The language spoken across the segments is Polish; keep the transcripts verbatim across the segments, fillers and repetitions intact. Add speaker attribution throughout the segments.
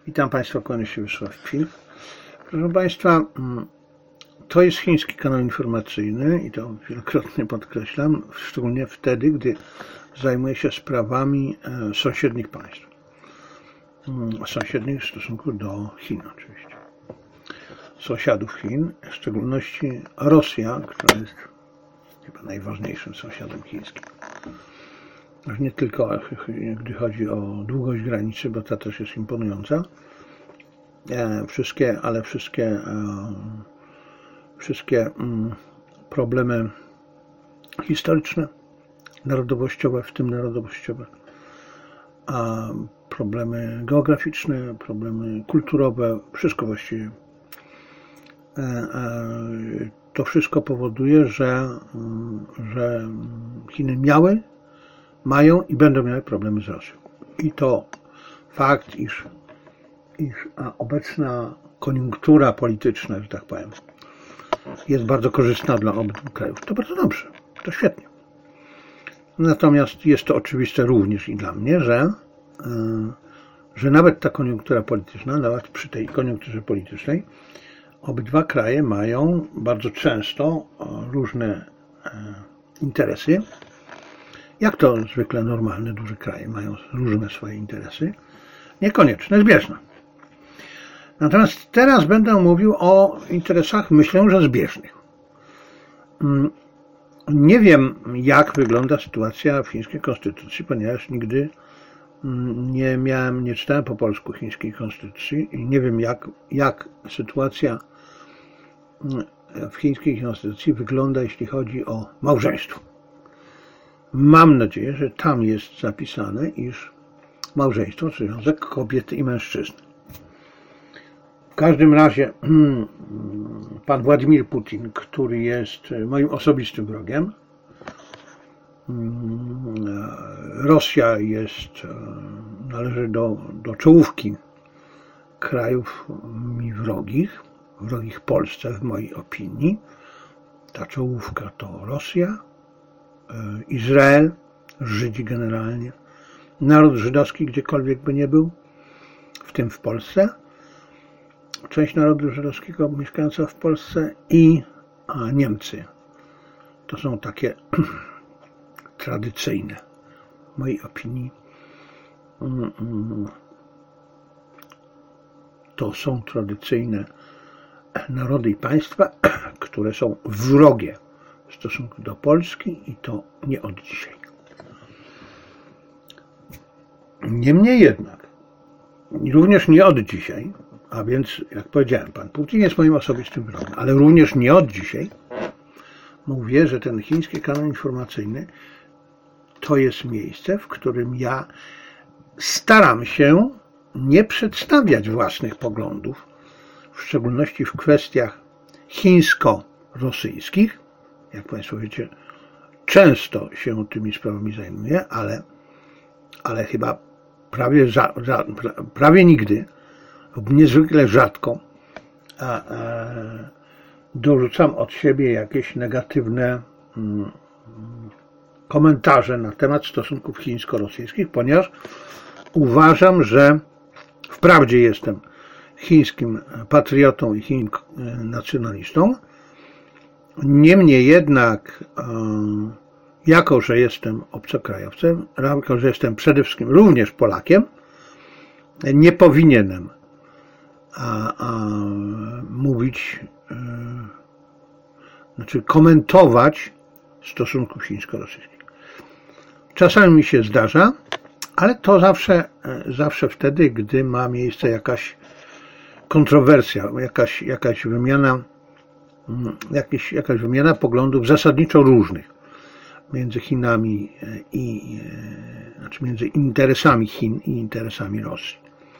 Speaker 1: Witam Państwa, kłaniam się Wiesław Pilch. Proszę Państwa, to jest chiński kanał informacyjny i to wielokrotnie podkreślam, szczególnie wtedy, gdy zajmuje się sprawami sąsiednich państw. Sąsiednich w stosunku do Chin oczywiście. Sąsiadów Chin, w szczególności Rosja, która jest chyba najważniejszym sąsiadem chińskim. Nie tylko gdy chodzi o długość granicy, bo ta też jest imponująca. Wszystkie, ale wszystkie, wszystkie problemy historyczne, narodowościowe, w tym narodowościowe, a problemy geograficzne, problemy kulturowe, wszystko właściwie. To wszystko powoduje, że, że Chiny miały, mają i będą miały problemy z Rosją. I to fakt, iż, iż obecna koniunktura polityczna, że tak powiem, jest bardzo korzystna dla obydwu krajów. To bardzo dobrze, to świetnie. Natomiast jest to oczywiste również i dla mnie, że, że nawet ta koniunktura polityczna, nawet przy tej koniunkturze politycznej, obydwa kraje mają bardzo często różne interesy. Jak to zwykle normalne, duże kraje mają różne swoje interesy, niekonieczne, zbieżne. Natomiast teraz będę mówił o interesach, myślę, że zbieżnych. Nie wiem, jak wygląda sytuacja w chińskiej konstytucji, ponieważ nigdy nie miałem, nie czytałem po polsku chińskiej konstytucji i nie wiem, jak, jak sytuacja w chińskiej konstytucji wygląda, jeśli chodzi o małżeństwo. Mam nadzieję, że tam jest zapisane, iż małżeństwo to związek kobiety i mężczyzny. W każdym razie pan Władimir Putin, który jest moim osobistym wrogiem, Rosja jest, należy do, do czołówki krajów mi wrogich, wrogich Polsce w mojej opinii. Ta czołówka to Rosja, Izrael, Żydzi generalnie, naród żydowski gdziekolwiek by nie był, w tym w Polsce, część narodu żydowskiego mieszkająca w Polsce i a Niemcy. To są takie tradycyjne, w mojej opinii, to są tradycyjne narody i państwa, które są wrogie w stosunku do Polski i to nie od dzisiaj. Niemniej jednak, również nie od dzisiaj, a więc, jak powiedziałem, pan Putin jest moim osobistym wrogiem, ale również nie od dzisiaj mówię, że ten chiński kanał informacyjny to jest miejsce, w którym ja staram się nie przedstawiać własnych poglądów, w szczególności w kwestiach chińsko-rosyjskich. Jak Państwo wiecie, często się tymi sprawami zajmuję, ale, ale chyba prawie, za, za, prawie nigdy, lub niezwykle rzadko a, a, dorzucam od siebie jakieś negatywne mm, komentarze na temat stosunków chińsko-rosyjskich, ponieważ uważam, że wprawdzie jestem chińskim patriotą i chińskim nacjonalistą, niemniej jednak, jako że jestem obcokrajowcem, jako że jestem przede wszystkim również Polakiem, nie powinienem a, a, mówić, e, znaczy komentować stosunków chińsko-rosyjskich. Czasami mi się zdarza, ale to zawsze, zawsze wtedy, gdy ma miejsce jakaś kontrowersja, jakaś, jakaś wymiana Jakieś, jakaś wymiana poglądów zasadniczo różnych między Chinami i, znaczy między interesami Chin i interesami Rosji.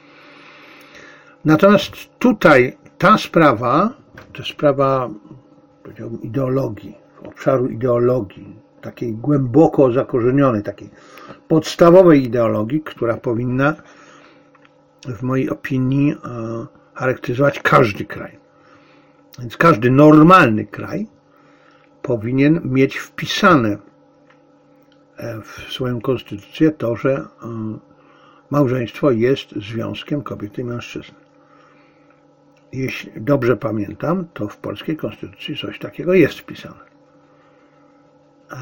Speaker 1: Natomiast tutaj ta sprawa, to sprawa, powiedziałbym, ideologii, obszaru ideologii, takiej głęboko zakorzenionej, takiej podstawowej ideologii, która powinna w mojej opinii charakteryzować każdy kraj. Więc każdy normalny kraj powinien mieć wpisane w swoją konstytucję to, że małżeństwo jest związkiem kobiety i mężczyzny. Jeśli dobrze pamiętam, to w polskiej konstytucji coś takiego jest wpisane. Eee,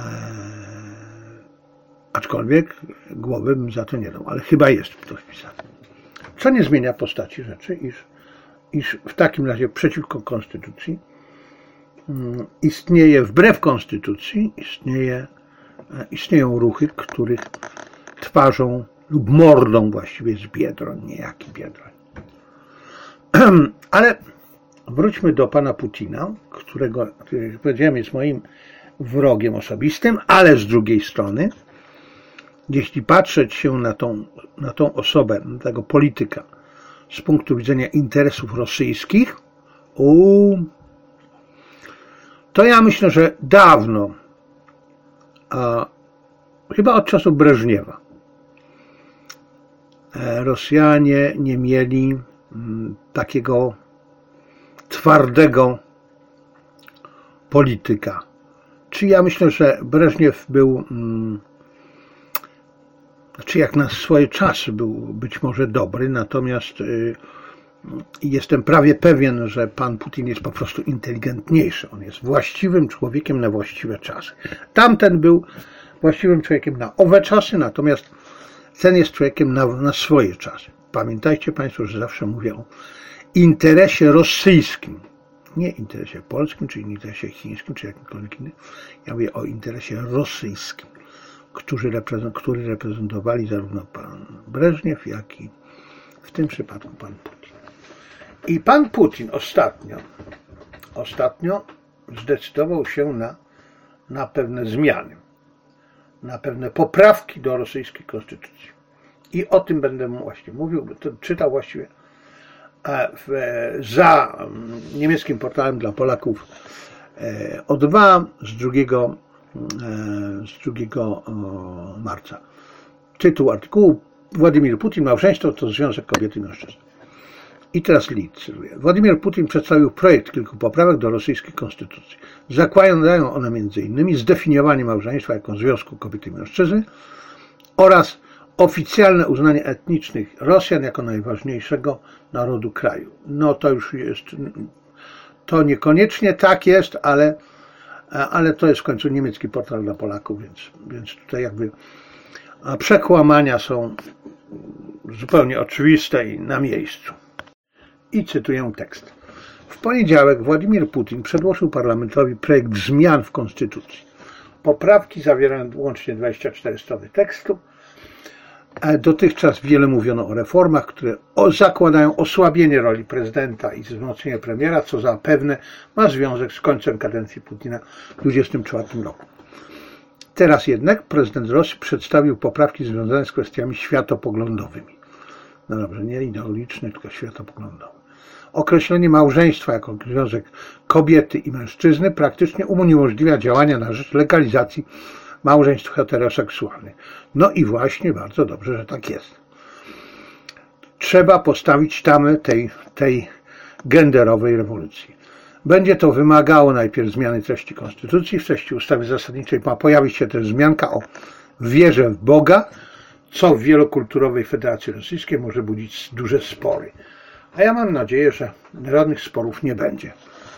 Speaker 1: aczkolwiek głowy bym za to nie dał, ale chyba jest to wpisane. Co nie zmienia postaci rzeczy, iż, iż w takim razie przeciwko konstytucji um, istnieje, wbrew konstytucji, istnieje, e, istnieją ruchy, których twarzą lub mordą właściwie jest Biedroń, niejaki Biedroń. Ale wróćmy do pana Putina, którego, jak powiedziałem, jest moim wrogiem osobistym, ale z drugiej strony, jeśli patrzeć się na tą, na tą osobę, na tego polityka z punktu widzenia interesów rosyjskich, u, to ja myślę, że dawno, a, chyba od czasów Breżniewa, Rosjanie nie mieli m, takiego twardego polityka. Czy ja myślę, że Breżniew był, m, znaczy jak na swoje czasy był być może dobry, natomiast y, jestem prawie pewien, że pan Putin jest po prostu inteligentniejszy. On jest właściwym człowiekiem na właściwe czasy. Tamten był właściwym człowiekiem na owe czasy, natomiast ten jest człowiekiem na, na swoje czasy. Pamiętajcie państwo, że zawsze mówię o interesie rosyjskim, nie interesie polskim, czy interesie chińskim, czy jakimkolwiek innym. Ja mówię o interesie rosyjskim, który, reprezent, który reprezentowali zarówno pan Breżniew, jak i w tym przypadku pan Putin. I pan Putin ostatnio, ostatnio zdecydował się na, na pewne zmiany, na pewne poprawki do rosyjskiej konstytucji. I o tym będę właśnie mówił, to czytał właściwie w, za niemieckim portalem dla Polaków O dwa z drugiego, z drugiego marca. Tytuł artykułu: Władimir Putin, małżeństwo to związek kobiety i mężczyzny. I teraz list cytuję. Władimir Putin przedstawił projekt kilku poprawek do rosyjskiej konstytucji. Zakładają one między innymi zdefiniowanie małżeństwa jako związku kobiety i mężczyzny oraz oficjalne uznanie etnicznych Rosjan jako najważniejszego narodu kraju. No to już jest, to niekoniecznie tak jest, ale, ale to jest w końcu niemiecki portal dla Polaków, więc, więc tutaj jakby przekłamania są zupełnie oczywiste i na miejscu. I cytuję tekst. W poniedziałek Władimir Putin przedłożył parlamentowi projekt zmian w konstytucji. Poprawki zawierają łącznie dwadzieścia cztery strony tekstu. Dotychczas wiele mówiono o reformach, które zakładają osłabienie roli prezydenta i wzmocnienie premiera, co zapewne ma związek z końcem kadencji Putina w dwudziestym czwartym roku. Teraz jednak prezydent Rosji przedstawił poprawki związane z kwestiami światopoglądowymi. No dobrze, nie ideologiczny, tylko światopoglądowy. Określenie małżeństwa jako związek kobiety i mężczyzny praktycznie uniemożliwia działania na rzecz legalizacji małżeństw heteroseksualnych. No i właśnie bardzo dobrze, że tak jest. Trzeba postawić tamę tej, tej genderowej rewolucji. Będzie to wymagało najpierw zmiany treści konstytucji. W treści ustawy zasadniczej ma pojawić się też wzmianka o wierze w Boga, co w wielokulturowej Federacji Rosyjskiej może budzić duże spory. A ja mam nadzieję, że żadnych sporów nie będzie.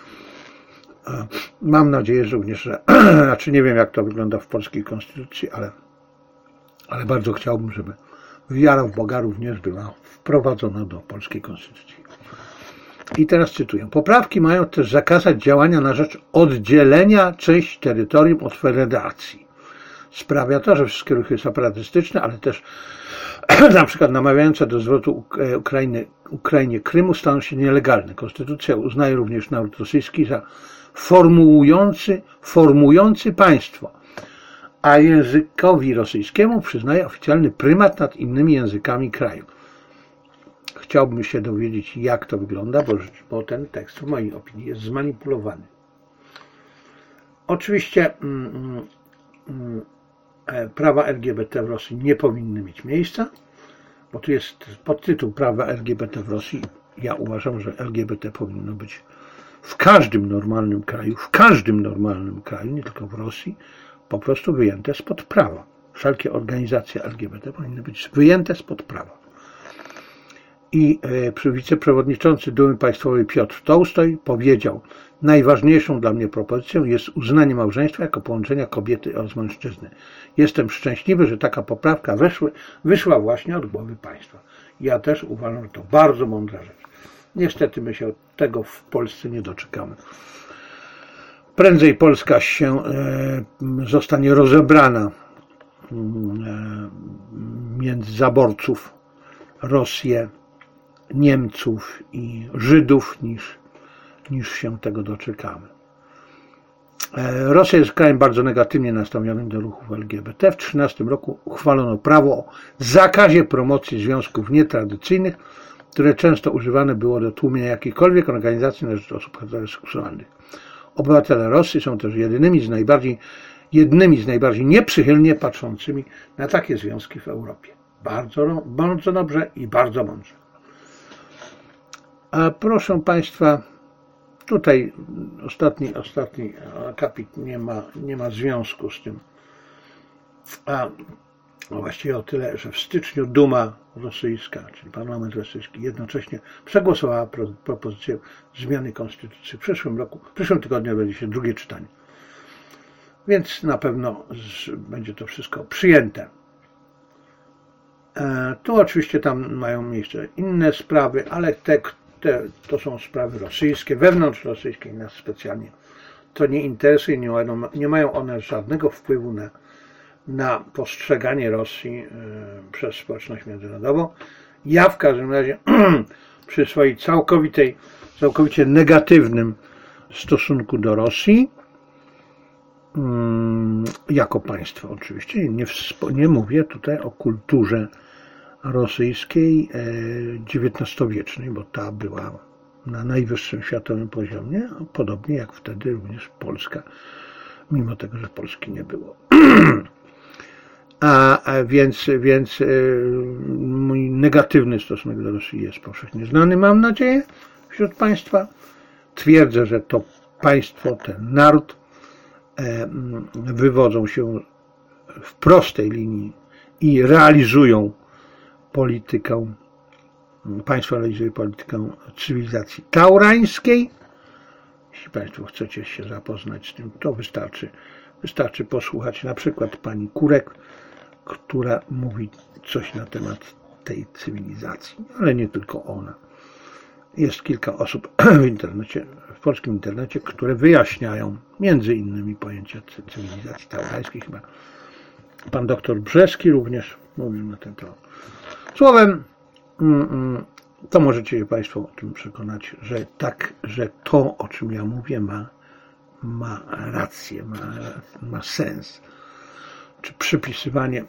Speaker 1: Mam nadzieję że również, że, znaczy nie wiem jak to wygląda w polskiej konstytucji, ale, ale bardzo chciałbym, żeby wiara w Boga również była wprowadzona do polskiej konstytucji. I teraz cytuję. Poprawki mają też zakazać działania na rzecz oddzielenia części terytorium od federacji. Sprawia to, że wszystkie ruchy separatystyczne, ale też na przykład namawiające do zwrotu Ukrainy, Ukrainie Krymu staną się nielegalne. Konstytucja uznaje również naród rosyjski za formułujący, formujący państwo, a językowi rosyjskiemu przyznaje oficjalny prymat nad innymi językami kraju. Chciałbym się dowiedzieć, jak to wygląda, bo, bo ten tekst w mojej opinii jest zmanipulowany. Oczywiście mm, mm, prawa L G B T w Rosji nie powinny mieć miejsca, bo tu jest podtytuł prawa L G B T w Rosji. Ja uważam, że L G B T powinno być w każdym normalnym kraju, w każdym normalnym kraju, nie tylko w Rosji, po prostu wyjęte spod prawa. Wszelkie organizacje L G B T powinny być wyjęte spod prawa. I wiceprzewodniczący Dumy Państwowej Piotr Tołstoj powiedział: najważniejszą dla mnie propozycją jest uznanie małżeństwa jako połączenia kobiety oraz mężczyzny. Jestem szczęśliwy, że taka poprawka weszły, wyszła właśnie od głowy państwa. Ja też uważam, że to bardzo mądra rzecz. Niestety my się tego w Polsce nie doczekamy. Prędzej Polska się e, zostanie rozebrana e, między zaborców, Rosję, Niemców i Żydów, niż, niż się tego doczekamy. E, Rosja jest krajem bardzo negatywnie nastawionym do ruchów L G B T. W tysiąc dziewięćset trzynastym roku uchwalono prawo o zakazie promocji związków nietradycyjnych, które często używane było do tłumienia jakichkolwiek organizacji na rzecz osób heteroseksualnych. Obywatele Rosji są też jedynymi z najbardziej, jednymi z najbardziej nieprzychylnie patrzącymi na takie związki w Europie. Bardzo, bardzo dobrze i bardzo mądrze. A proszę Państwa, tutaj ostatni, ostatni akapit nie ma, nie ma związku z tym. A właściwie o tyle, że w styczniu Duma rosyjska, czyli parlament rosyjski, jednocześnie przegłosowała propozycję zmiany konstytucji. W przyszłym roku, w przyszłym tygodniu będzie się drugie czytanie. Więc na pewno będzie to wszystko przyjęte. Tu oczywiście tam mają miejsce inne sprawy, ale te, te to są sprawy rosyjskie, wewnątrzrosyjskie i nas specjalnie to nie interesuje, nie mają, nie mają one żadnego wpływu na, na postrzeganie Rosji y, przez społeczność międzynarodową. Ja w każdym razie przy swoim całkowitej, całkowicie negatywnym stosunku do Rosji, y, jako państwa oczywiście, nie, nie mówię tutaj o kulturze rosyjskiej dziewiętnastowiecznej, bo ta była na najwyższym światowym poziomie, podobnie jak wtedy również Polska, mimo tego, że Polski nie było. A, a więc, więc mój negatywny stosunek do Rosji jest powszechnie znany, mam nadzieję, wśród Państwa. Twierdzę, że to państwo, ten naród wywodzą się w prostej linii i realizują politykę, państwo realizuje politykę cywilizacji taurańskiej. Jeśli Państwo chcecie się zapoznać z tym, to wystarczy, wystarczy posłuchać na przykład pani Kurek, która mówi coś na temat tej cywilizacji, ale nie tylko ona. Jest kilka osób w internecie, w polskim internecie, które wyjaśniają między innymi pojęcie cywilizacji taurańskiej. Chyba pan doktor Brzeski również mówił na ten temat. Słowem, to możecie się Państwo o tym przekonać, że tak, że to, o czym ja mówię, ma, ma rację, ma, ma sens. Czy przypisywanie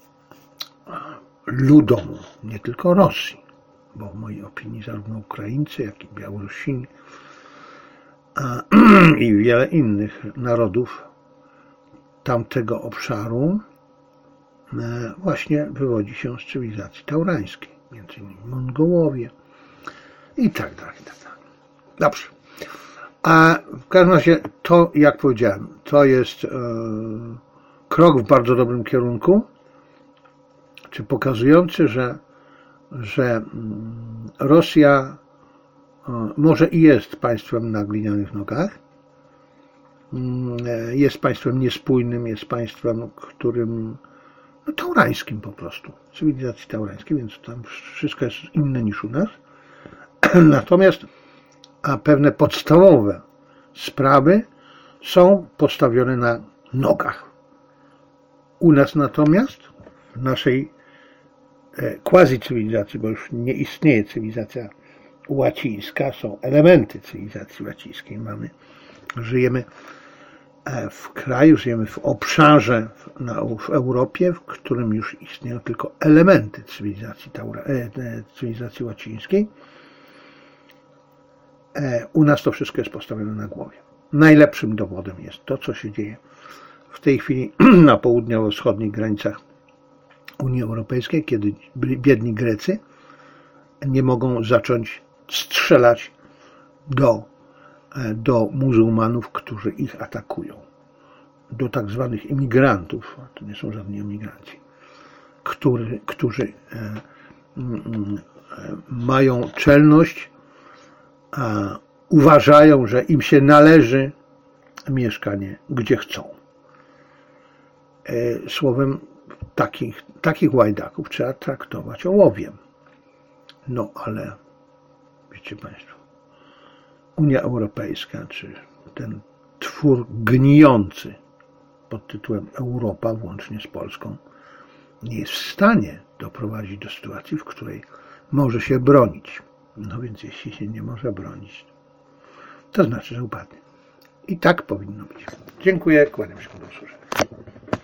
Speaker 1: ludom, nie tylko Rosji, bo w mojej opinii zarówno Ukraińcy, jak i Białorusini a, i wiele innych narodów tamtego obszaru właśnie wywodzi się z cywilizacji taurańskiej, między innymi Mongołowie i tak dalej, i tak dalej. Dobrze. A w każdym razie to, jak powiedziałem, to jest e, krok w bardzo dobrym kierunku, czy pokazujący, że, że Rosja e, może i jest państwem na glinianych nogach, e, jest państwem niespójnym, jest państwem, którym no, taurańskim po prostu, cywilizacji taurańskiej, więc tam wszystko jest inne niż u nas. Natomiast a pewne podstawowe sprawy są postawione na nogach. U nas natomiast, w naszej quasi-cywilizacji, bo już nie istnieje cywilizacja łacińska, są elementy cywilizacji łacińskiej. Mamy, żyjemy w kraju, żyjemy w obszarze w, na, w Europie, w którym już istnieją tylko elementy cywilizacji, taura, e, cywilizacji łacińskiej. E, u nas to wszystko jest postawione na głowie. Najlepszym dowodem jest to, co się dzieje w tej chwili na południowo-wschodnich granicach Unii Europejskiej, kiedy biedni Grecy nie mogą zacząć strzelać do do muzułmanów, którzy ich atakują, do tak zwanych imigrantów, to nie są żadni imigranci, którzy, którzy mają czelność, a uważają, że im się należy mieszkanie, gdzie chcą. Słowem, takich, takich łajdaków trzeba traktować ołowiem. No ale, wiecie Państwo, Unia Europejska, czy ten twór gnijący pod tytułem Europa, włącznie z Polską, nie jest w stanie doprowadzić do sytuacji, w której może się bronić. No więc jeśli się nie może bronić, to znaczy, że upadnie. I tak powinno być. Dziękuję, kłaniam się do usłyszenia.